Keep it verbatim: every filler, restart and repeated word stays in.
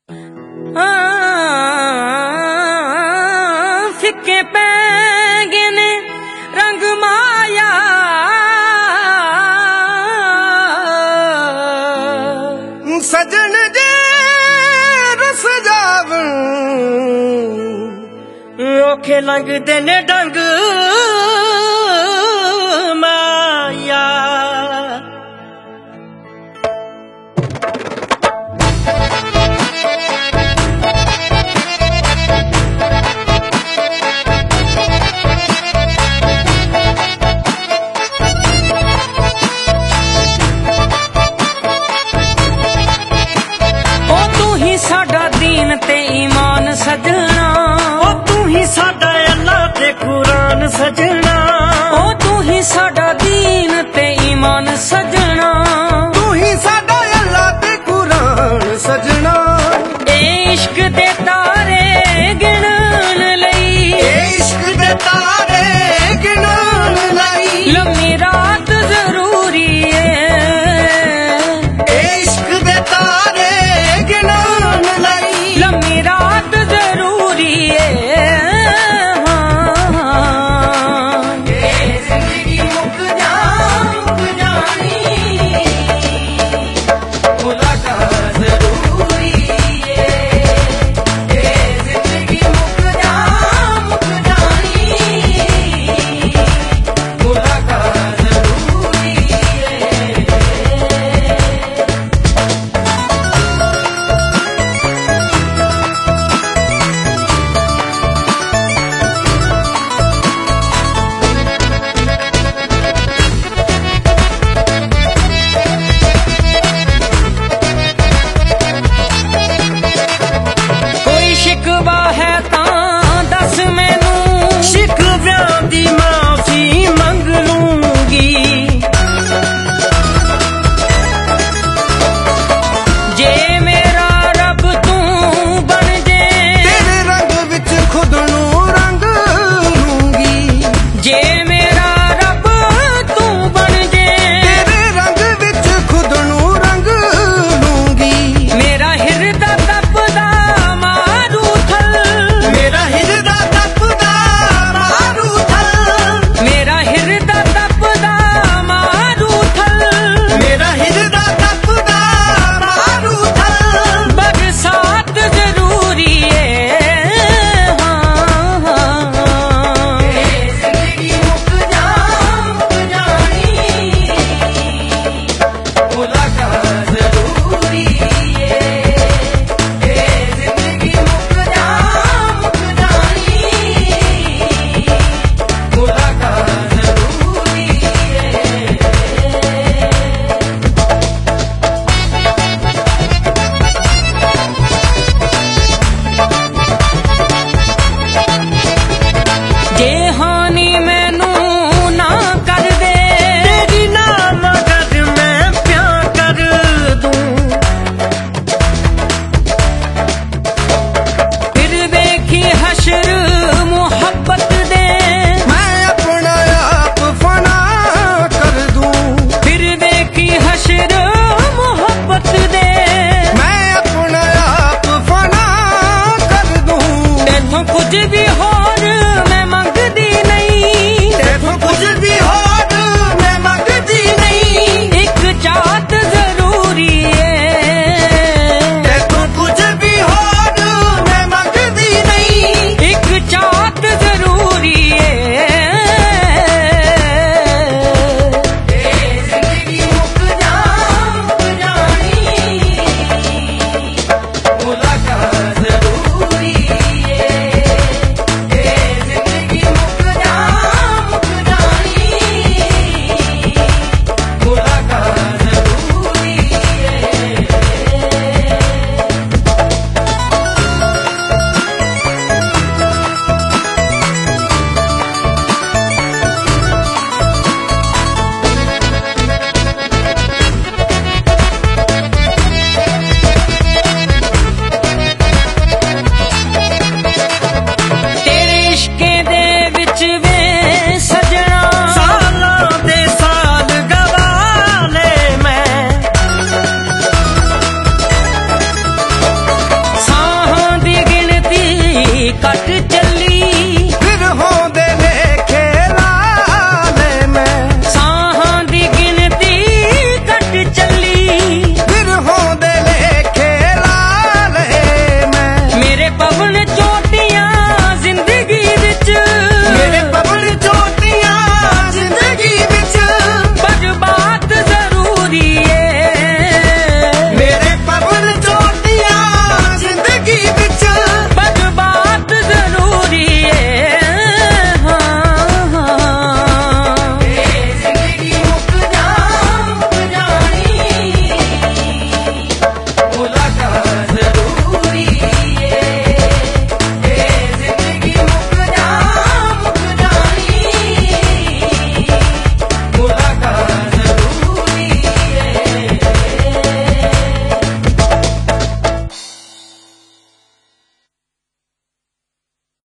फिक्के पै गए ने रंग माया सजन जे रस जावन औखे लंघदे ने डंग माया। साडा दीन ते ईमान सजना, ओ तू ही साडा अल्लाह ते कुरान सजना, ओ तू ही साडा दीन ते ईमान सजना, तू ही साडा अल्लाह ते कुरान सजना। ए इश्क दे तारे गिनन लई, ए इश्क दे तारे गिनन लई, लम्मी रात जरूरी है। ए इश्क दे तारे गिनन लई, लम्मी रात जरूरी है। जिंदगी मुक जा मुक जानी, ਗੱਡੀ ਕੱਟ ਚੱਲੀਏ।